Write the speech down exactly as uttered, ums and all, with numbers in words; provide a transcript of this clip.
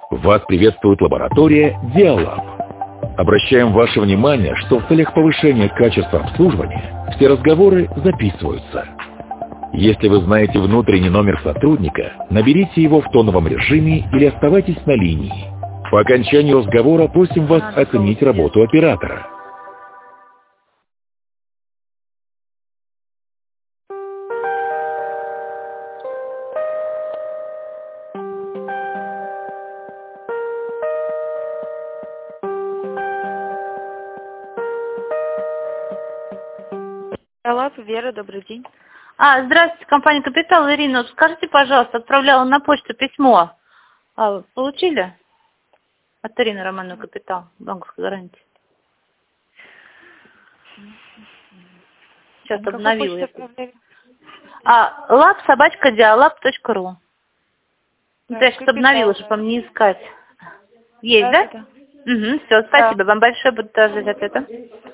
Вас приветствует лаборатория Диалаб. Обращаем ваше внимание, что в целях повышения качества обслуживания все разговоры записываются. Если вы знаете внутренний номер сотрудника, наберите его в тоновом режиме или оставайтесь на линии. По окончанию разговора просим вас оценить работу оператора. Алло, Вера, добрый день. А, здравствуйте, компания «Капитал». Ирина, вот скажите, пожалуйста, отправляла на почту письмо. А, получили? От Ирины Романовны «Капитал», банковской гарантии. Сейчас На обновила. Я. А, лаб собачка диалаб точка ру. Да, я сейчас обновила, чтобы вам не искать. Есть, да? да? да. Угу, все, спасибо да. вам большое, буду ждать ответа.